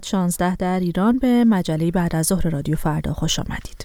16 در ایران به مجله بعد از ظهر رادیو فردا خوش آمدید.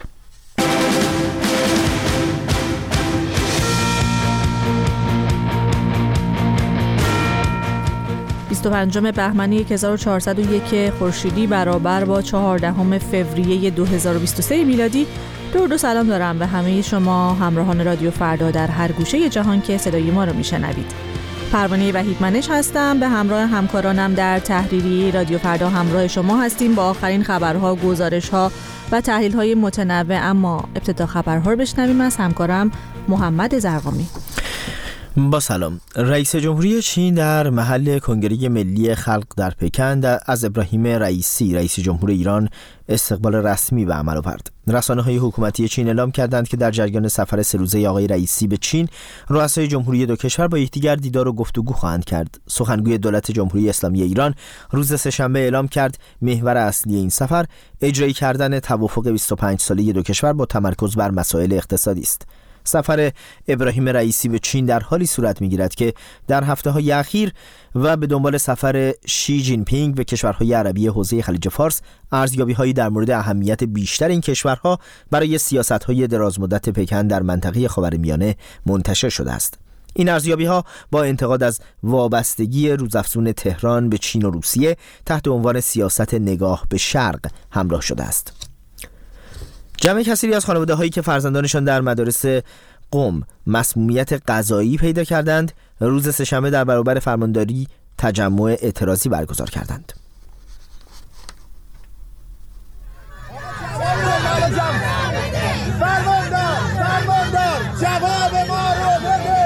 25 بهمن 1401 خورشیدی برابر با 14 فوریه 2023 میلادی. درود و سلام دارم به همه شما همراهان رادیو فردا در هر گوشه جهان که صدای ما رو میشنوید. پروانه وحید منش هستم، به همراه همکارانم در تحریری رادیو فردا همراه شما هستیم با آخرین خبرها، گزارش‌ها و تحلیل‌های متنوع. اما ابتدا خبرها رو بشنویم از همکارم محمد زرقامی. با سلام. رئیس جمهوری چین در محل کنگره ملی خلق در پکن از ابراهیم رئیسی رئیس جمهور ایران استقبال رسمی به عمل آورد. رسانه‌های حکومتی چین اعلام کردند که در جریان سفر 3 روزه آقای رئیسی به چین، رؤسای جمهوری دو کشور با یکدیگر دیدار و گفتگو خواهند کرد. سخنگوی دولت جمهوری اسلامی ایران روز سه‌شنبه اعلام کرد محور اصلی این سفر اجرایی کردن توافق 25 ساله دو کشور با تمرکز بر مسائل اقتصادی است. سفر ابراهیم رئیسی به چین در حالی صورت می‌گیرد که در هفته‌های اخیر و به دنبال سفر شی جین پینگ به کشورهای عربی حوزه خلیج فارس، ارزیابی‌هایی در مورد اهمیت بیشتر این کشورها برای سیاست‌های درازمدت پکن در منطقه خاورمیانه منتشر شده است. این ارزیابی‌ها با انتقاد از وابستگی روزافزون تهران به چین و روسیه تحت عنوان سیاست نگاه به شرق همراه شده است. جمع کثیری از خانواده‌هایی که فرزندانشان در مدارس قم مسمومیت غذایی پیدا کردند، روز سه‌شنبه در برابر فرمانداری تجمع اعتراضی برگزار کردند. فرماندار جواب ما رو بده.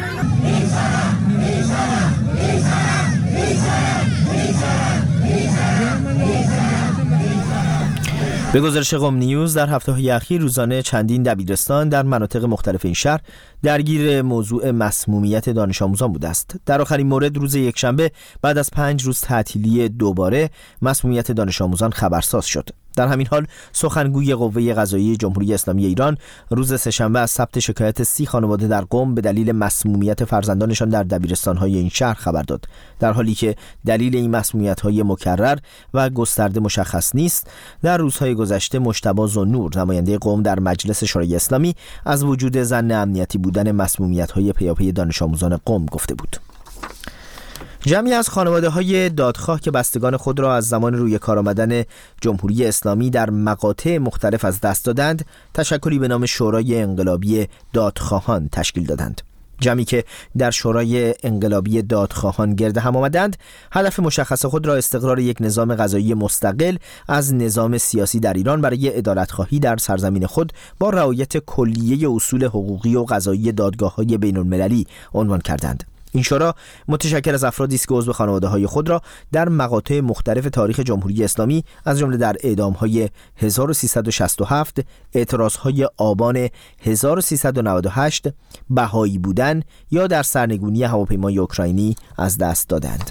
به گزارش قم نیوز در هفته‌های اخیر روزانه چندین دبیرستان در مناطق مختلف این شهر درگیر موضوع مسمومیت دانش آموزان بوده است. در آخرین مورد روز یکشنبه بعد از 5 روز تعطیلی دوباره مسمومیت دانش آموزان خبرساز شد. در همین حال سخنگوی قوه قضاییه جمهوری اسلامی ایران روز سه‌شنبه از ثبت شکایت 30 خانواده در قم به دلیل مسمومیت فرزندانشان در دبیرستان‌های این شهر خبر داد. در حالی که دلیل این مسمومیت‌های مکرر و گسترده مشخص نیست، در روزهای گذشته مجتبی ذوالنور نماینده قم در مجلس شورای اسلامی از وجود ظن امنیتی بودن مسمومیت‌های پیاپی دانش آموزان قم گفته بود. جمعی از خانواده‌های دادخواه که بستگان خود را از زمان روی کار آمدن جمهوری اسلامی در مقاطع مختلف از دست دادند، تشکلی به نام شورای انقلابی دادخواهان تشکیل دادند. جمعی که در شورای انقلابی دادخواهان گرد هم آمدند، هدف مشخص خود را استقرار یک نظام قضایی مستقل از نظام سیاسی در ایران برای عدالت‌خواهی در سرزمین خود با رعایت کلیه اصول حقوقی و قضایی دادگاه‌های بین‌المللی عنوان کردند. این شورا متشکل از افرادی است که عضو خانواده‌های خود را در مقاطع مختلف تاریخ جمهوری اسلامی از جمله در اعدام‌های 1367، اعتراض‌های آبان 1398، بهایی بودن یا در سرنگونی هواپیمای اوکراینی از دست دادند.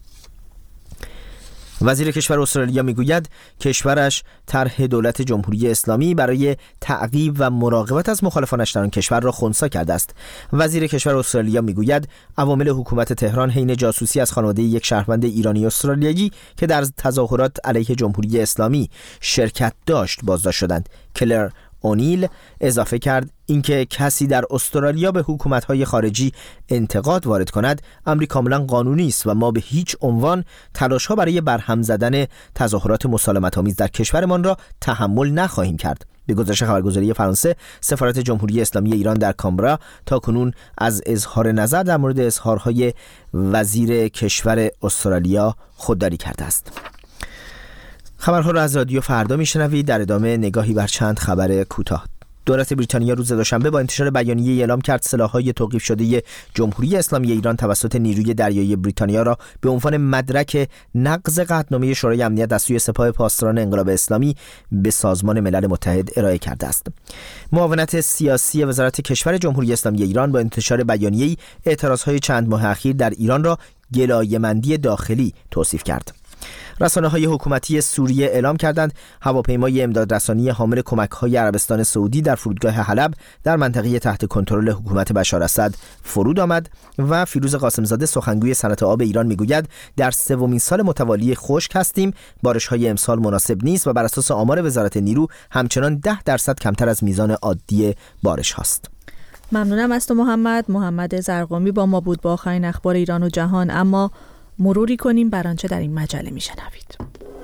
وزیر کشور استرالیا میگوید کشورش طرح دولت جمهوری اسلامی برای تعقیب و مراقبت از مخالفانش در آن کشور را خنثی کرده است. وزیر کشور استرالیا میگوید عوامل حکومت تهران حین جاسوسی از خانواده یک شهروند ایرانی استرالیایی که در تظاهرات علیه جمهوری اسلامی شرکت داشت بازداشت شدند. کلر اونیل اضافه کرد اینکه کسی در استرالیا به حکومت‌های خارجی انتقاد وارد کند امری کاملا قانونی است و ما به هیچ عنوان تلاش‌ها برای برهم زدن تظاهرات مسالمت‌آمیز در کشورمان را تحمل نخواهیم کرد. به گزارش خبرگزاری فرانسه، سفارت جمهوری اسلامی ایران در کامبرا تاکنون از اظهار نظر در مورد اظهارهای وزیر کشور استرالیا خودداری کرده است. خبرها را از رادیو فردا میشنوید. در ادامه نگاهی بر چند خبر کوتاه. دولت بریتانیا روز دوشنبه با انتشار بیانیه‌ای اعلام کرد سلاح‌های توقیف شده جمهوری اسلامی ایران توسط نیروی دریایی بریتانیا را به عنوان مدرک نقض قطعنامه شورای امنیت از سوی سپاه پاسداران انقلاب اسلامی به سازمان ملل متحد ارائه کرده است. معاونت سیاسی وزارت کشور جمهوری اسلامی ایران با انتشار بیانیه‌ای اعتراض‌های چند ماه اخیر در ایران را گلایه‌مندی داخلی توصیف کرد. رسانه‌های حکومتی سوریه اعلام کردند هواپیمای امدادرسانی حامل کمک‌های عربستان سعودی در فرودگاه حلب در منطقه تحت کنترل حکومت بشار اسد فرود آمد و فیروز قاسمزاده سخنگوی صنعت آب ایران میگوید در سومین سال متوالی خشک هستیم، بارش‌های امسال مناسب نیست و بر اساس آمار وزارت نیرو همچنان 10% کمتر از میزان عادی بارش هاست. ممنونم از تو محمد زرقامی با ما بود با آخرین اخبار ایران و جهان. اما مروری کنیم بر آنچه در این مجله میشنوید.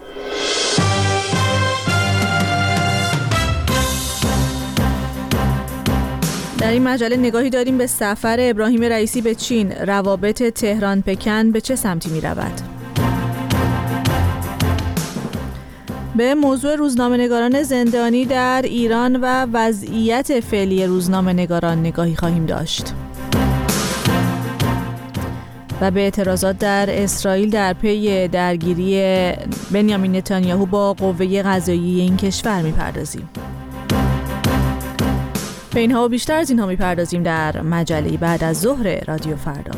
در این مجله نگاهی داریم به سفر ابراهیم رئیسی به چین. روابط تهران پکن به چه سمتی می رود؟ به موضوع روزنامه‌نگاران زندانی در ایران و وضعیت فعلی روزنامه‌نگاران نگاهی خواهیم داشت. و به اعتراضات در اسرائیل در پی درگیری بنیامین نتانیاهو با قوه قضاییه این کشور می‌پردازیم. به اینها و بیشتر از اینها می‌پردازیم در مجله بعد از ظهر رادیو فردا.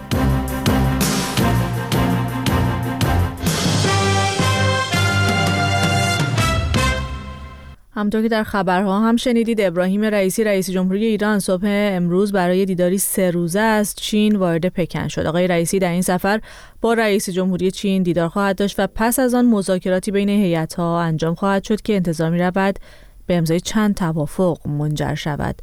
همونطور که در خبرها هم شنیدید، ابراهیم رئیسی رئیس جمهوری ایران صبح امروز برای دیداری 3 روزه از چین وارد پکن شد. آقای رئیسی در این سفر با رئیس جمهوری چین دیدار خواهد داشت و پس از آن مذاکراتی بین هیئت‌ها انجام خواهد شد که انتظار می‌رود به امضای چند توافق منجر شود.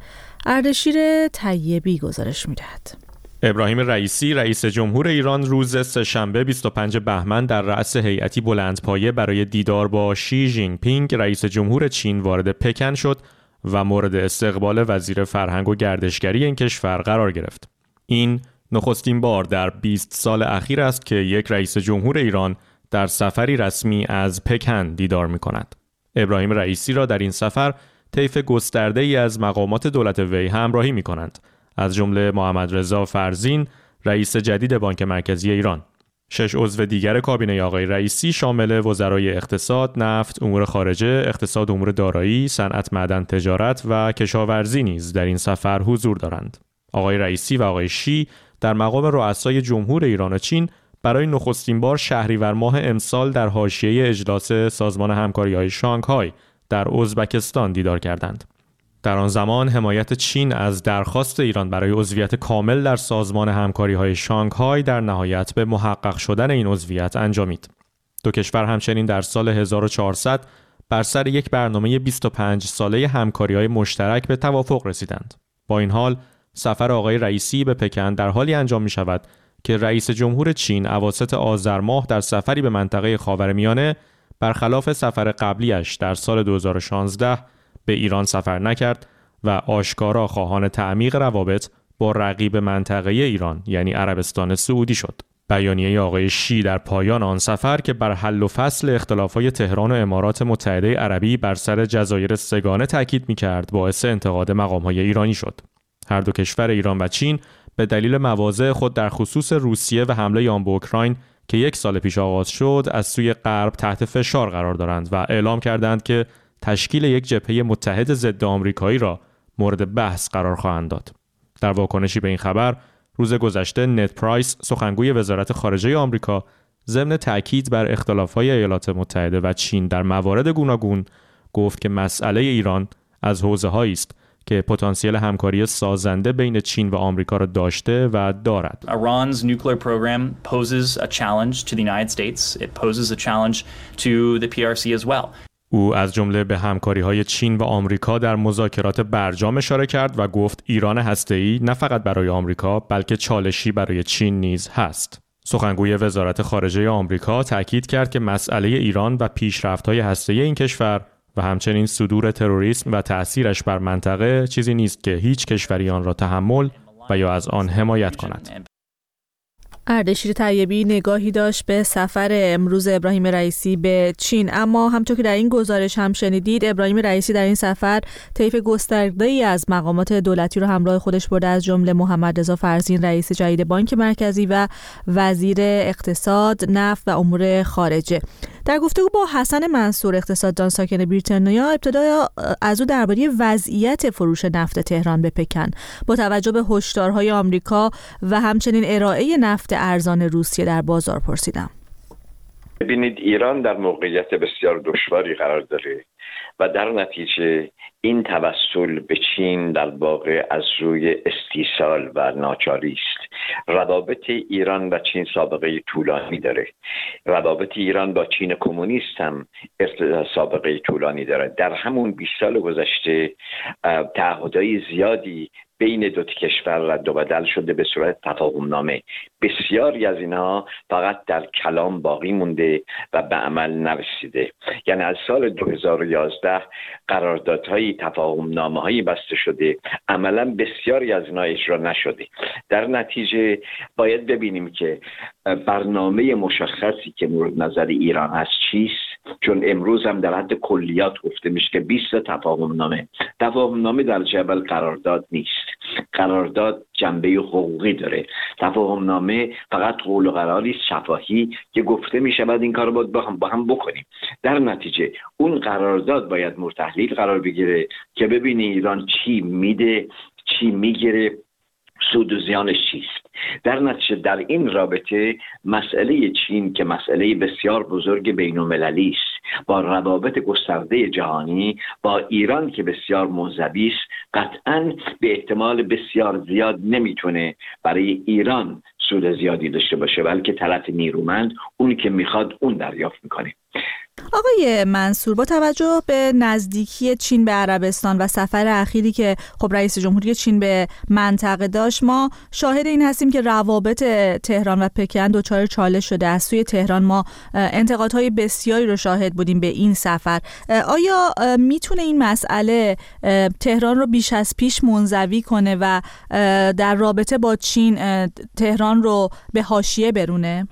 اردشیر طیبی گزارش می‌دهد. ابراهیم رئیسی رئیس جمهور ایران روز سه‌شنبه 25 بهمن در رأس هیئتی بلندپایه برای دیدار با شی ژینگ پینگ رئیس جمهور چین وارد پکن شد و مورد استقبال وزیر فرهنگ و گردشگری این کشور قرار گرفت. این نخستین بار در 20 سال اخیر است که یک رئیس جمهور ایران در سفری رسمی از پکن دیدار می‌کند. ابراهیم رئیسی را در این سفر طیف گسترده‌ای از مقامات دولت وی همراهی می‌کنند، از جمله محمد رضا فرزین رئیس جدید بانک مرکزی ایران. 6 عضو دیگر کابینه آقای رئیسی شامل وزرای اقتصاد، نفت، امور خارجه، اقتصاد، امور دارایی، صنعت، معدن، تجارت و کشاورزی نیز در این سفر حضور دارند. آقای رئیسی و آقای شی در مقام رؤسای جمهور ایران و چین برای نخستین بار شهریور ماه امسال در حاشیه اجلاس سازمان همکاری‌های شانگهای در ازبکستان دیدار کردند. در آن زمان حمایت چین از درخواست ایران برای عضویت کامل در سازمان همکاری‌های شانگهای در نهایت به محقق شدن این عضویت انجامید. دو کشور همچنین در سال 1400 بر سر یک برنامه 25 ساله همکاری‌های مشترک به توافق رسیدند. با این حال سفر آقای رئیسی به پکن در حالی انجام می‌شود که رئیس جمهور چین اواسط آذر ماه در سفری به منطقه خاورمیانه برخلاف سفر قبلیش در سال 2016 به ایران سفر نکرد و آشکارا خواهان تعمیق روابط با رقیب منطقه ایران یعنی عربستان سعودی شد. بیانیه آقای شی در پایان آن سفر که بر حل و فصل اختلافات تهران و امارات متحده عربی بر سر جزایر سگانه تاکید می‌کرد باعث انتقاد مقام‌های ایرانی شد. هر دو کشور ایران و چین به دلیل مواضع خود در خصوص روسیه و حمله آن به اوکراین که 1 سال پیش آغاز شد از سوی غرب تحت فشار قرار دارند و اعلام کردند که تشکیل یک جبهه متحد ضد آمریکایی را مورد بحث قرار خواهند داد. در واکنشی به این خبر روز گذشته نت پرایس سخنگوی وزارت خارجه آمریکا ضمن تأکید بر اختلاف‌های ایالات متحده و چین در موارد گوناگون گفت که مسئله ایران از حوزه‌هایی است که پتانسیل همکاری سازنده بین چین و آمریکا را داشته و دارد. Iran's nuclear program poses a challenge to the United States. It poses a challenge to the PRC as well. او از جمله به همکاری‌های چین و آمریکا در مذاکرات برجام اشاره کرد و گفت ایران هسته‌ای نه فقط برای آمریکا بلکه چالشی برای چین نیز هست. سخنگوی وزارت خارجه آمریکا تاکید کرد که مسئله ایران و پیشرفت‌های هسته‌ای این کشور و همچنین صدور تروریسم و تأثیرش بر منطقه چیزی نیست که هیچ کشوری آن را تحمل و یا از آن حمایت کند. اردشیر طیبی نگاهی داشت به سفر امروز ابراهیم رئیسی به چین. اما همونطور که در این گزارش هم شنیدید، ابراهیم رئیسی در این سفر طیف گسترده‌ای از مقامات دولتی رو همراه خودش برده، از جمله محمد رضا فرزین رئیس جدید بانک مرکزی و وزیر اقتصاد، نفت و امور خارجه. در گفتگو با حسن منصور اقتصاددان ساکن بریتانیا، ابتدا از او درباره وضعیت فروش نفت تهران به پکن با توجه به هشدارهای آمریکا و همچنین ارائه نفت ارزان روسیه در بازار پرسیدم. ببینید ایران در موقعیت بسیار دشواری قرار داره و در نتیجه این توسل به چین در واقع از روی استیصال و ناچاری است. روابط ایران و چین سابقه طولانی داره. روابط ایران با چین کمونیست هم سابقه طولانی داره. در همون 20 سال گذشته تعهدات زیادی بین دو کشور رد و بدل شده به صورت تفاهمنامه. بسیاری از اینها فقط در کلام باقی مونده و به عمل نرسیده. یعنی از سال 2011 قراردادهای تفاهمنامه‌هایی بسته شده، عملا بسیاری از اینها اجرا نشده. در نتیجه باید ببینیم که برنامه مشخصی که مورد نظر ایران هست چیست، چون امروز هم در حد کلیات گفته میشه که 20 تفاهمنامه در جبل قرارداد نیست. قرارداد جنبه حقوقی داره. تفاهمنامه فقط قول و قراری شفاهی که گفته میشه بعد این کارو باید با هم بکنیم. در نتیجه اون قرارداد باید مورد تحلیل قرار بگیره که ببینی ایران چی میده، چی میگیره، سود و زیانش چیست. در نتیجه در این رابطه مسئله چین که مسئله بسیار بزرگ بین‌المللی است، با روابط گسترده جهانی با ایران که بسیار منزوی است، قطعاً به احتمال بسیار زیاد نمیتونه برای ایران سود زیادی داشته باشه، بلکه طرف نیرومند اون که میخواد اون دریافت میکنه. آقای منصور، با توجه به نزدیکی چین به عربستان و سفر اخیری که خب رئیس جمهوری چین به منطقه داشت، ما شاهد این هستیم که روابط تهران و پکن دچار چالش شده. از سوی تهران ما انتقادهای بسیاری رو شاهد بودیم به این سفر. آیا میتونه این مسئله تهران رو بیش از پیش منزوی کنه و در رابطه با چین تهران رو به حاشیه برونه؟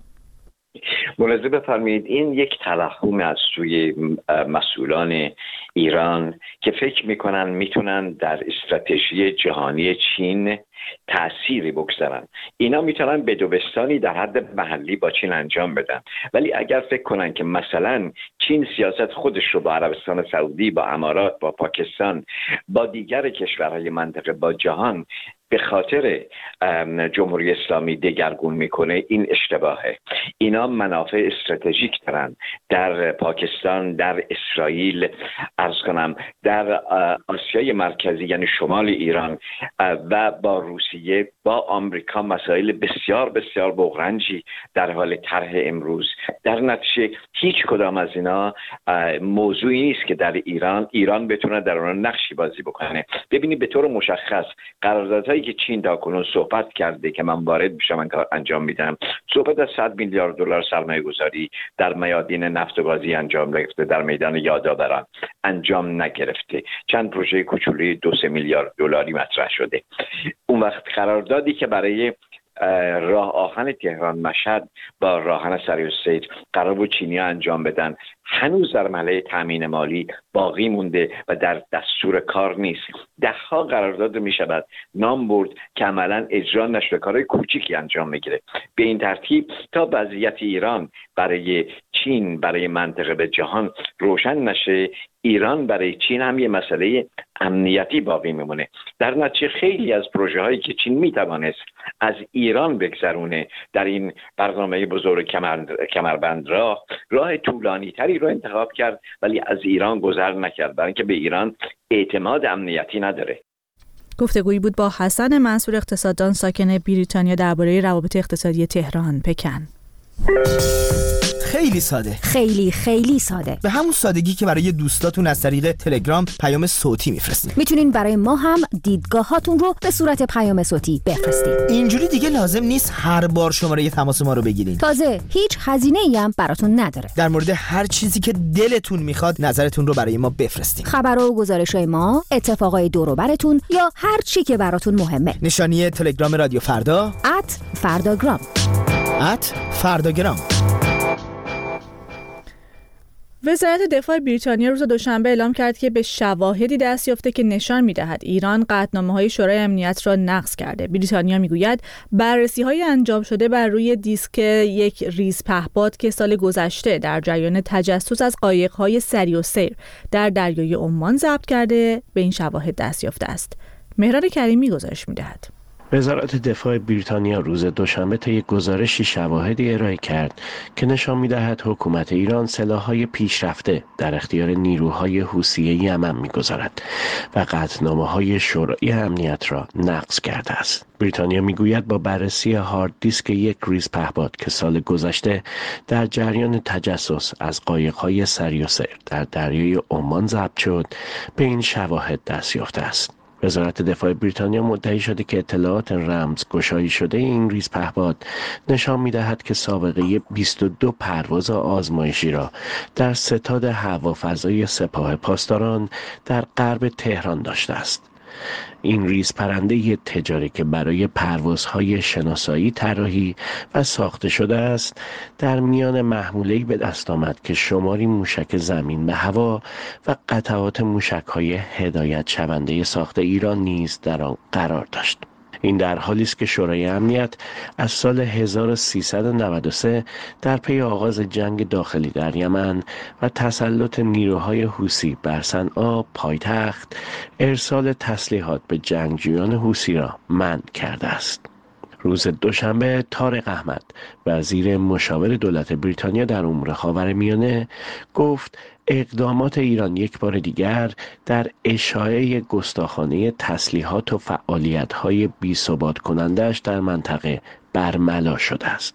ملاحظه بفرمایید این یک توهم از سوی مسئولان ایران که فکر میکنن میتونن در استراتژی جهانی چین تأثیری بگذارن. اینا میتونن بدوبستانی در حد محلی با چین انجام بدن، ولی اگر فکر کنن که مثلا چین سیاست خودش رو با عربستان سعودی، با امارات، با پاکستان، با دیگر کشورهای منطقه، با جهان به خاطر جمهوری اسلامی دگرگون میکنه، این اشتباهه. اینا منافع استراتژیک دارن در پاکستان، در اسرائیل، عرض کنم در آسیای مرکزی یعنی شمال ایران و با روسیه، با آمریکا مسائل بسیار بسیار بغرنجی در حال طرح امروز. در نتیجه هیچ کدام از اینا موضوعی نیست که در ایران بتونه در اون نقشی بازی بکنه. ببینید به طور مشخص قراردادهایی که چین تا کنون صحبت کرده که من وارد بشم انجام میدم، صحبت از 100 میلیارد دلار سرمایه گذاری در میادین نفت و گازی انجام گرفته، در میدان یادآوران انجام نگرفته. چند پروژه کوچولی 2-3 میلیارد دلاری مطرح شده. اون وقت قراردادی که برای راه آهن تهران مشهد با راه آهن سریع‌السیر قرار بود چینی‌ها انجام بدن، هنوز در مرحله تامین مالی باقی مونده و در دستور کار نیست. ده‌ها قرارداد میشود نام برد که عملاً اجرا نشده، کارهای کوچیکی انجام میگیره. به این ترتیب تا وضعیت ایران برای چین، برای منطقه به جهان روشن نشه، ایران برای چین هم یه مسئله امنیتی باقی میمونه. در نتیجه خیلی از پروژه هایی که چین میتوانست از ایران بگذرونه در این برنامه بزرگ کمربند راه طولانی تری رو انتخاب کرد، ولی از ایران گذر نکرد، برای اینکه به ایران اعتماد امنیتی نداره. گفتگویی بود با حسن منصور، اقتصاددان ساکن بریتانیا، درباره روابط اقتصادی تهران پکن. خیلی ساده، خیلی ساده، به همون سادگی که برای دوستاتون از طریق تلگرام پیام صوتی میفرستین. میتونین برای ما هم دیدگاهاتون رو به صورت پیام صوتی بفرستین. اینجوری دیگه لازم نیست هر بار شماره تماس ما رو بگیرین. تازه هیچ هزینه‌ای هم براتون نداره. در مورد هر چیزی که دلتون میخواد نظرتون رو برای ما بفرستین. خبر و گزارش‌های ما، اتفاقای دور و براتون یا هر چی که براتون مهمه. نشانی تلگرام رادیو فردا @فرداگرام. @فرداگرام. وزارت دفاع بریتانیا روز دوشنبه اعلام کرد که به شواهدی دست یافته که نشان می‌دهد ایران قطعنامه‌های شورای امنیت را نقض کرده. بریتانیا می‌گوید بررسی‌های انجام شده بر روی دیسک یک ریز پهپاد که سال گذشته در جریان تجسس از قایق‌های سریع‌السیر در دریای عمان ضبط کرده به این شواهد دست یافته است. مهران کریمی گزارش می‌دهد. وزارت دفاع بریتانیا روز دوشنبه طی گزارشی شواهدی ارائه کرد که نشان می‌دهد حکومت ایران سلاح‌های پیشرفته در اختیار نیروهای حوثی یمن می‌گذارد و قطعنامه‌های شورای امنیت را نقض کرده است. بریتانیا میگوید با بررسی هارد دیسک یک ریزپهپاد که سال گذشته در جریان تجسس از قایق‌های سریع‌السیر در دریای عمان ضبط شد، به این شواهد دست یافته است. وزارت دفاع بریتانیا مدعی شده که اطلاعات رمزگشایی شده این ریزپهپاد نشان می‌دهد که سابقه 22 پرواز آزمایشی را در ستاد هوافضای سپاه پاسداران در غرب تهران داشته است. این ریزپرنده تجاری که برای پروازهای شناسایی طراحی و ساخته شده است، در میان محموله‌ای به دست آمد که شماری موشک زمین به هوا و قطعات موشک‌های هدایت شونده ساخت ایران نیز در آن قرار داشت. این در حالی است که شورای امنیت از سال 1393 در پی آغاز جنگ داخلی در یمن و تسلط نیروهای حوثی بر صنعا پایتخت، ارسال تسلیحات به جنگجویان حوثی را منع کرده است. روز دوشنبه طارق احمد، وزیر مشاور دولت بریتانیا در امور خاورمیانه، گفت اقدامات ایران یک بار دیگر در اشاعه گستاخانه تسلیحات و فعالیت‌های بی‌ثبات کننده‌اش در منطقه برملا شده است.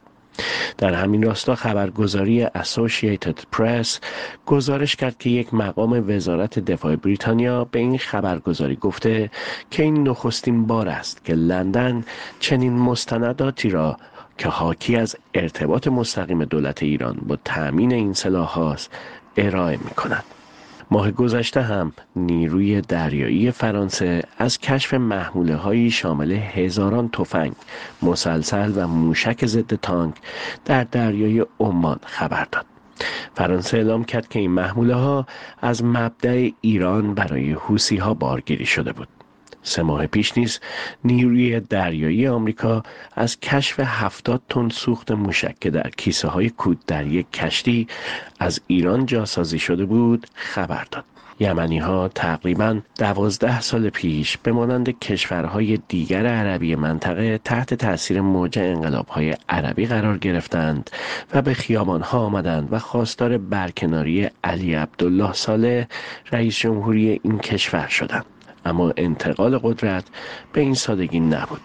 در همین راستا خبرگزاری اسوسییتد پرس گزارش کرد که یک مقام وزارت دفاع بریتانیا به این خبرگزاری گفته که این نخستین بار است که لندن چنین مستنداتی را که حاکی از ارتباط مستقیم دولت ایران با تأمین این سلاح‌هاست ارائه می‌کند. ماه گذشته هم نیروی دریایی فرانسه از کشف محموله‌هایی شامل هزاران تفنگ، مسلسل و موشک ضد تانک در دریای عمان خبر داد. فرانسه اعلام کرد که این محموله‌ها از مبدأ ایران برای حوثی‌ها بارگیری شده بود. 3 ماه پیش نیز نیروی دریایی آمریکا از کشف 70 تن سوخت موشک که در کیسه های کود در یک کشتی از ایران جاسازی شده بود خبر داد. یمنی ها تقریباً 12 سال پیش به مانند کشورهای دیگر عربی منطقه تحت تأثیر موج انقلاب‌های عربی قرار گرفتند و به خیابان‌ها آمدند و خواستار برکناری علی عبدالله صالح رئیس جمهوری این کشور شدند. اما انتقال قدرت به این سادگی نبود.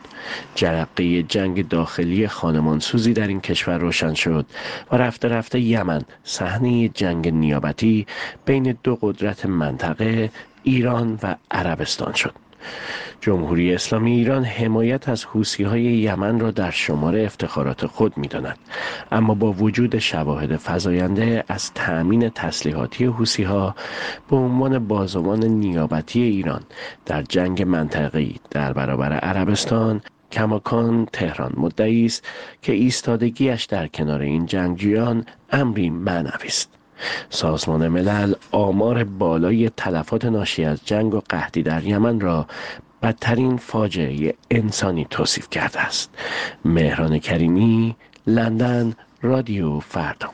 جرقه جنگ داخلی خانمانسوزی در این کشور روشن شد و رفته رفته یمن صحنه جنگ نیابتی بین 2 قدرت منطقه، ایران و عربستان شد. جمهوری اسلامی ایران حمایت از حوثی‌های یمن را در شمار افتخارات خود می‌داند، اما با وجود شواهد فزاینده از تأمین تسلیحاتی حوثی‌ها به عنوان بازوان نیابتی ایران در جنگ منطقه‌ای در برابر عربستان، کماکان تهران مدعی است که ایستادگیش در کنار این جنگجویان امری معنوی است. سازمان ملل آمار بالای تلفات ناشی از جنگ و قحطی در یمن را بدترین فاجعه انسانی توصیف کرده است. مهران کریمی، لندن، رادیو فردا.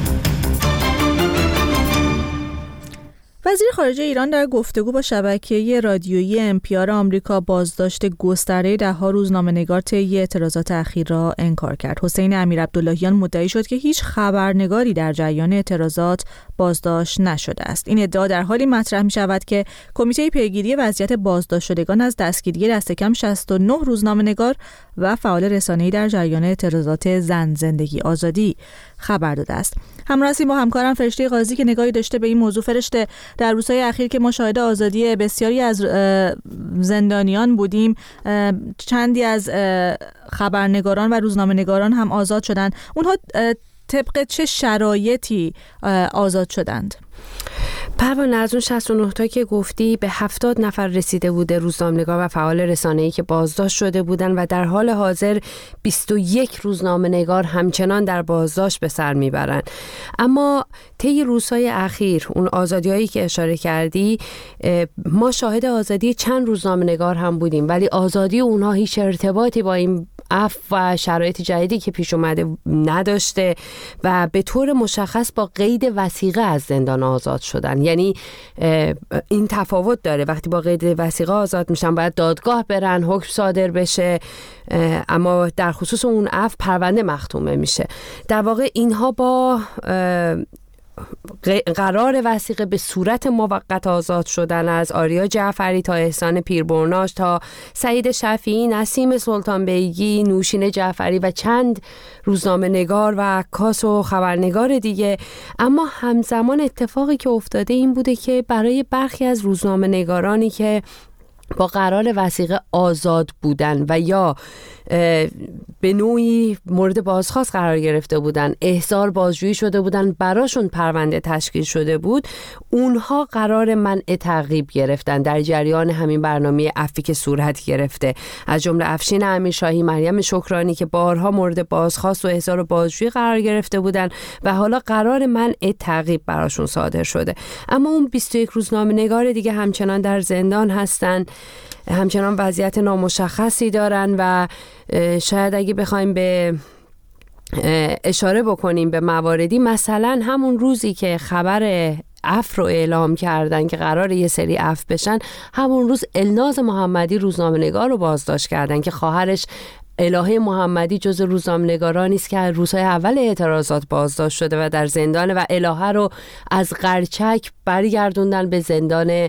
وزیر خارجه ایران در گفتگو با شبکه رادیویی NPR آمریکا بازداشت گسترده ده‌ها روزنامه‌نگار طی اعتراضات اخیر را انکار کرد. حسین امیرعبداللهیان مدعی شد که هیچ خبرنگاری در جریان اعتراضات بازداشت نشده است. این ادعا در حالی مطرح می‌شود که کمیته پیگیری وضعیت بازداشت شدگان از دستگیری دست کم 69 روزنامه‌نگار و فعال رسانه‌ای در جریان اعتراضات زن زندگی آزادی خبر داده است. همراه هستیم با همکارم فرشته قاضی که نگاهی داشته به این موضوع. فرشته، در روزهای اخیر که ما شاهد آزادی بسیاری از زندانیان بودیم، چندی از خبرنگاران و روزنامه‌نگاران هم آزاد شدند. اونها طبق چه شرایطی آزاد شدند؟ پروانه، از اون 69 تا که گفتی به 70 نفر رسیده بوده روزنامه‌نگار و فعال رسانه‌ای که بازداشت شده بودن و در حال حاضر 21 روزنامه‌نگار همچنان در بازداشت به سر میبرن. اما طی روزهای اخیر اون آزادی‌هایی که اشاره کردی، ما شاهد آزادی چند روزنامه‌نگار هم بودیم، ولی آزادی اونها هیچ ارتباطی با این عفو و شرایط جدیدی که پیش اومده نداشته و به طور مشخص با قید وثیقه از زندان آزاد شدن. یعنی این تفاوت داره. وقتی با قید وثیقه آزاد میشن باید دادگاه برن، حکم صادر بشه، اما در خصوص اون عفو پرونده مختومه میشه. در واقع اینها با قرار وثیقه به صورت موقت آزاد شدن از آریا جعفری تا احسان پیربرناش تا سعید شفیعی، نسیم سلطان بیگی، نوشین جعفری و چند روزنامه نگار و عکاس و خبرنگار دیگه. اما همزمان اتفاقی که افتاده این بوده که برای برخی از روزنامه نگارانی که با قرار وثیقه آزاد بودن و یا به نوعی مورد بازخواست قرار گرفته بودن، احضار بازجویی شده بودن، براشون پرونده تشکیل شده بود، اونها قرار منع تعقیب گرفتن در جریان همین برنامه عفوی که صورت گرفته، از جمله افشین امیرشاهی، مریم شکرانی که بارها مورد بازخواست و احضار بازجویی قرار گرفته بودن و حالا قرار منع تعقیب براشون صادر شده. اما اون 21 روزنامه نگار دیگه همچنان در زندان هستن، همچنان وضعیت نامشخصی دارن و شاید اگه بخوایم به اشاره بکنیم به مواردی، مثلا همون روزی که خبر عفو رو اعلام کردن که قرار یه سری عفو بشن، همون روز الناز محمدی روزنامه‌نگار رو بازداشت کردن که خواهرش الهه محمدی جز روزنامه‌نگارانی است که روزهای اول اعتراضات بازداشت شده و در زندان و الهه رو از قرچک برگردوندن به زندان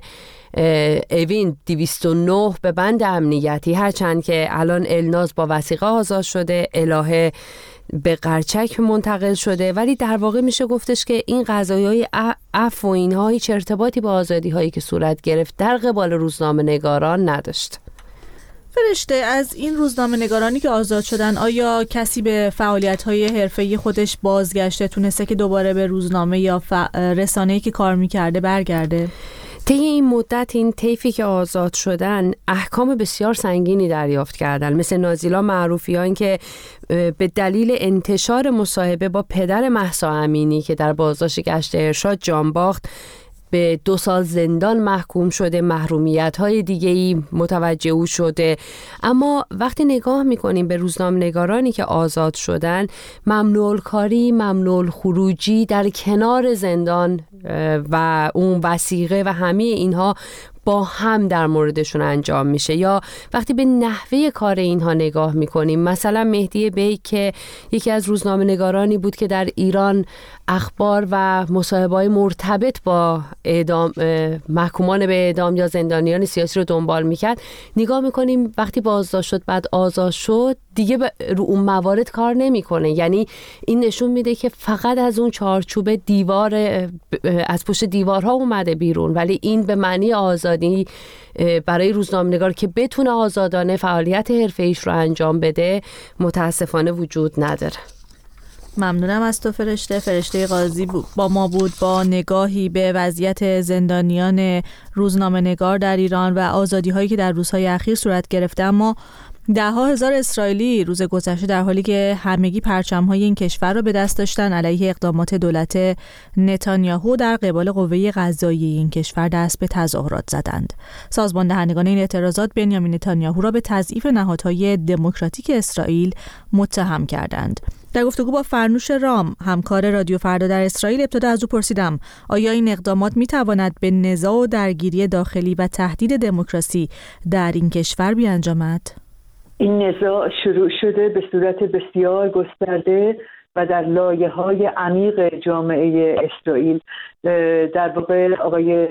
اوین 209 به بند امنیتی، هرچند که الان الناز با وثیقه آزاد شده، الهه به قرچک منتقل شده، ولی در واقع میشه گفتش که این قضایای عفو و اینها هیچ ارتباطی با آزادی هایی که صورت گرفت در قبال روزنامه نگاران نداشت. فرشته، از این روزنامه نگارانی که آزاد شدن آیا کسی به فعالیت‌های حرفه‌ای خودش بازگشته، تونسته که دوباره به روزنامه یا رسانه‌ای که کار می‌کرده برگرده؟ طی این مدت این طیفی که آزاد شدن احکام بسیار سنگینی دریافت کردن، مثل نازیلا معروفیان که به دلیل انتشار مصاحبه با پدر مهسا امینی که در بازداشت گشت ارشاد جان باخت به 2 سال زندان محکوم شده، محرومیت‌های دیگه‌ای متوجه او شده. اما وقتی نگاه می‌کنیم به روزنامه‌نگارانی که آزاد شدن، ممنوع الکاری، ممنوع الخروجی در کنار زندان و اون وثیقه و همه اینها با هم در موردشون انجام میشه. یا وقتی به نحوه کار اینها نگاه میکنیم، مثلا مهدی بیک که یکی از روزنامه نگارانی بود که در ایران اخبار و مصاحبه‌های مرتبط با اعدام محکومان به اعدام یا زندانیان سیاسی رو دنبال میکرد، نگاه میکنیم وقتی بازداشت شد بعد آزاد شد دیگه رو اون موارد کار نمیکنه. یعنی این نشون میده که فقط از اون چارچوب دیوار، از پشت دیوارها اومده بیرون، ولی این به معنی آزادی برای روزنامه‌نگار که بتونه آزادانه فعالیت حرفه‌ایش رو انجام بده متاسفانه وجود نداره. ممنونم از تو فرشته قاضی با ما بود با نگاهی به وضعیت زندانیان روزنامه نگار در ایران و آزادی هایی که در روزهای اخیر صورت گرفته. اما 10,000 اسرائیلی روز گذشته در حالی که همگی پرچم‌های این کشور را به دست داشتن علیه اقدامات دولت نتانیاهو در قبال قوه قضاییه این کشور دست به تظاهرات زدند. سازمان دهندگان این اعتراضات بنیامین نتانیاهو را به تضعیف نهادهای دموکراتیک اسرائیل متهم کردند. در گفتگو با فرنوش رام، همکار رادیو فردا در اسرائیل، ابتدا از او پرسیدم آیا این اقدامات می‌تواند به نزاع و درگیری داخلی و تهدید دموکراسی در این کشور بیانجامد؟ این نزاع شروع شده به صورت بسیار گسترده و در لایه‌های عمیق جامعه اسرائیل. در واقع آقای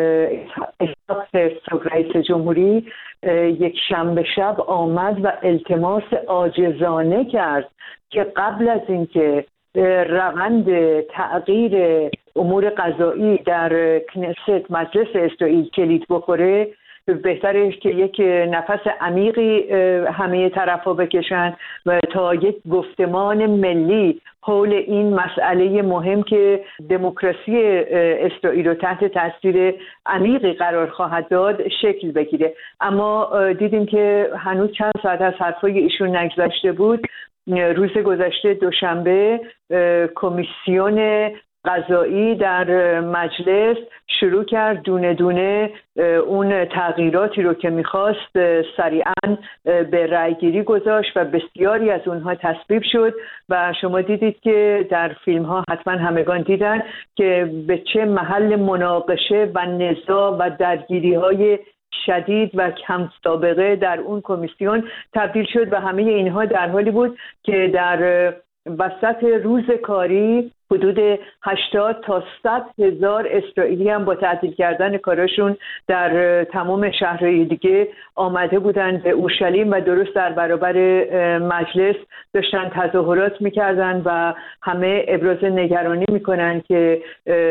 اسحاق هرزوگ رئیس جمهوری یک شنبه شب آمد و التماس عاجزانه کرد که قبل از اینکه روند تغییر امور قضایی در کنست مجلس اسرائیل کلید بخوره، بهتره که یک نفس عمیقی همه طرفا بکشن و تا یک گفتمان ملی حول این مسئله مهم که دموکراسی اسرائیل رو تحت تاثیر عمیقی قرار خواهد داد شکل بگیره. اما دیدیم که هنوز چند ساعت از حرفای ایشون نگذشته بود. روز گذشته دوشنبه کمیسیون قضایی در مجلس شروع کرد دونه دونه اون تغییراتی رو که میخواست سریعاً به رأیگیری گذاشت و بسیاری از اونها تصویب شد و شما دیدید که در فیلم ها حتما همگان دیدن که به چه محل مناقشه و نزاع و درگیری های شدید و کم سابقه در اون کمیسیون تبدیل شد و همه اینها در حالی بود که در وسط روز کاری حدود 80 تا 100 هزار اسرائیلی هم با تعطیل کردن کاراشون در تمام شهرهای دیگه آمده بودن به اورشلیم و درست در برابر مجلس داشتن تظاهرات میکردن و همه ابراز نگرانی میکنن که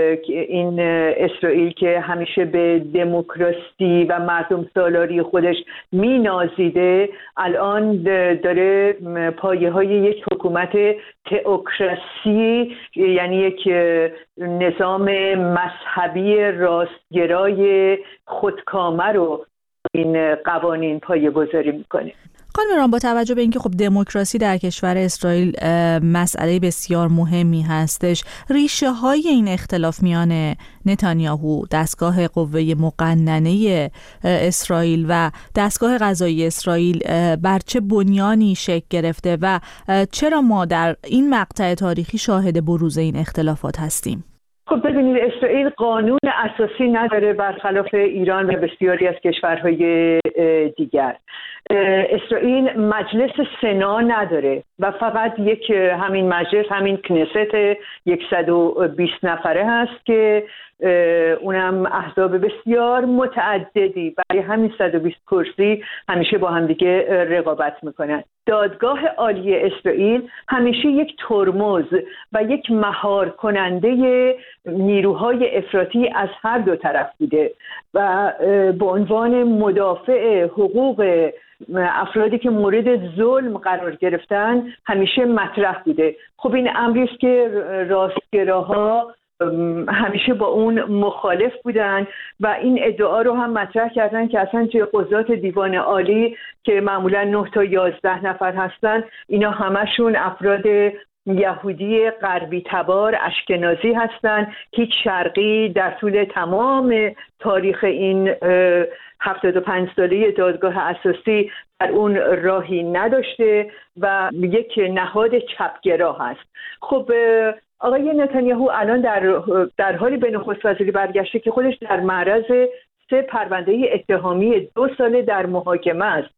این اسرائیل که همیشه به دموکراسی و مردم سالاری خودش مینازیده الان داره پایه های یک حکومت تئوکراسی، یعنی یک نظام مذهبی راستگرای خودکامه رو این قوانین پایه‌گذاری میکنه. خانم ایران، با توجه به اینکه خب دموکراسی در کشور اسرائیل مسئله بسیار مهمی هستش، ریشه های این اختلاف میان نتانیاهو، دستگاه قوه مقننه اسرائیل و دستگاه قضایی اسرائیل بر چه بنیانی شکل گرفته و چرا ما در این مقطع تاریخی شاهد بروز این اختلافات هستیم؟ خب ببینید، اسرائیل قانون اساسی نداره برخلاف ایران و بسیاری از کشورهای دیگر. اسرائیل مجلس سنا نداره و فقط یک همین مجلس، همین کنست 120 نفره هست که اونم احزاب بسیار متعددی برای همین 120 کرسی همیشه با هم دیگه رقابت میکنن. دادگاه عالی اسرائیل همیشه یک ترمز و یک مهار کننده نیروهای افراطی از هر دو طرف بوده و به عنوان مدافع حقوق افرادی که مورد ظلم قرار گرفتن همیشه مطرح بوده. خب این امری است که راستگراها همیشه با اون مخالف بودن و این ادعا رو هم مطرح کردن که اصلا توی قضات دیوان عالی که معمولا 9 تا 11 نفر هستن، اینا همشون افراد یهودی غربی تبار اشکنازی هستن. هیچ شرقی در طول تمام تاریخ این 75 ساله دادگاه اساسی در اون راهی نداشته و یک نهاد چپگرا هست. خب آقای نتانیاهو الان در حالی به نخست وزیری برگشته که خودش در معرض 3 پرونده اتهامی 2 ساله در محاکمه است.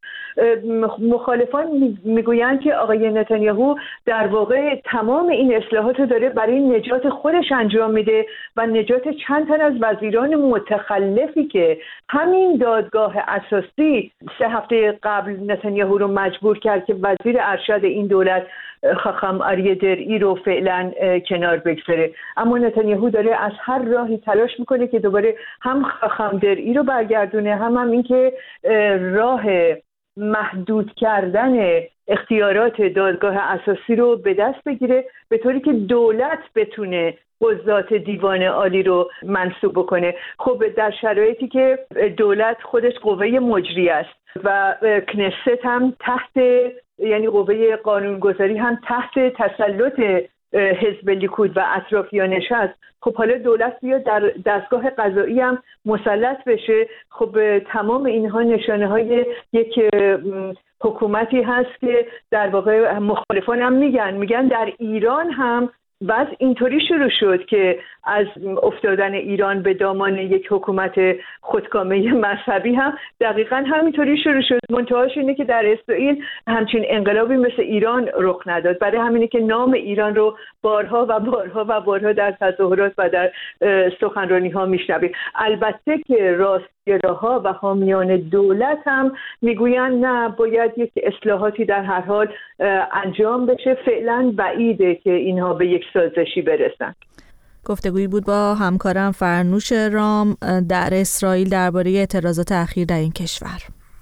مخالفان میگویند که آقای نتانیاهو در واقع تمام این اصلاحات رو داره برای نجات خودش انجام میده و نجات چند تن از وزیران متخلفی که همین دادگاه اساسی 3 هفته قبل نتانیاهو رو مجبور کرد که وزیر ارشد این دولت خاخام آریه درعی رو فعلا کنار بگذاره. اما نتانیاهو داره از هر راهی تلاش میکنه که دوباره هم خاخام درعی رو برگردونه، هم اینکه راه محدود کردن اختیارات دادگاه اساسی رو به دست بگیره به طوری که دولت بتونه قضات دیوان عالی رو منصوب بکنه. خب در شرایطی که دولت خودش قوه مجری است و کنست هم تحت، یعنی قوه قانونگذاری هم تحت تسلط حزب لیکود و اطرافیانش هست، خب حالا دولت بیاد در دستگاه قضایی هم مسلط بشه. خب تمام اینها نشانه های یک حکومتی هست که در واقع مخالفان هم میگن در ایران هم وضع اینطوری شروع شد که از افتادن ایران به دامان یک حکومت خودکامه مذهبی هم دقیقاً همینطوری شروع شد. منتهاش اینه که در اسرائیل همچین انقلابی مثل ایران رخ نداد. برای همینه که نام ایران رو بارها و بارها و بارها در تظاهرات و در سخنرانی ها میشنویم. البته که راستگراها و حامیان دولت هم میگویند نه، باید یک اصلاحاتی در هر حال انجام بشه. فعلا بعیده که اینها به یک سازشی برسن. گفتگویی بود با همکارم فرنوش رام در اسرائیل درباره اعتراضات اخیر در این کشور.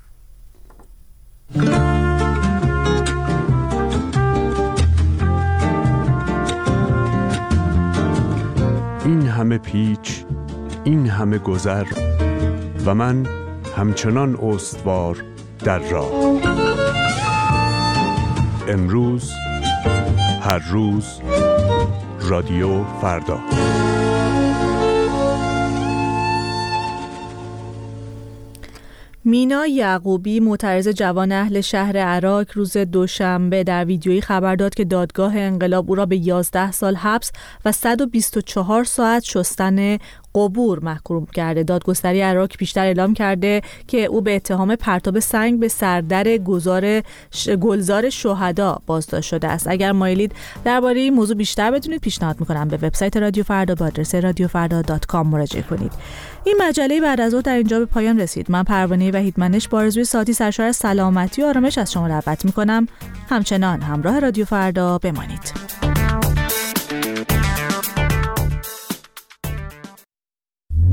این همه پیچ، این همه گذر و من همچنان استوار در راه. امروز، هر روز، رادیو فردا. مینا یعقوبی، معترض جوان اهل شهر عراق، روز دوشنبه در ویدیویی خبر داد که دادگاه انقلاب او را به 11 سال حبس و 124 ساعت شستن قبور محکوم کرده. دادگستری عراق پیشتر اعلام کرده که او به اتهام پرتاب سنگ به سردر گلزار شهدا بازداشت شده است. اگر مایلید درباره این موضوع بیشتر بدونید، پیشنهاد میکنم به وبسایت رادیو فردا با آدرس radiofarda.com مراجعه کنید. این مجله بعد از ظهر در اینجا به پایان رسید. من پروانه وحیدمنش با آرزوی ساعتی سرشار از سلامتی و آرامش از شما دعوت میکنم همچنان همراه رادیو فردا بمانید.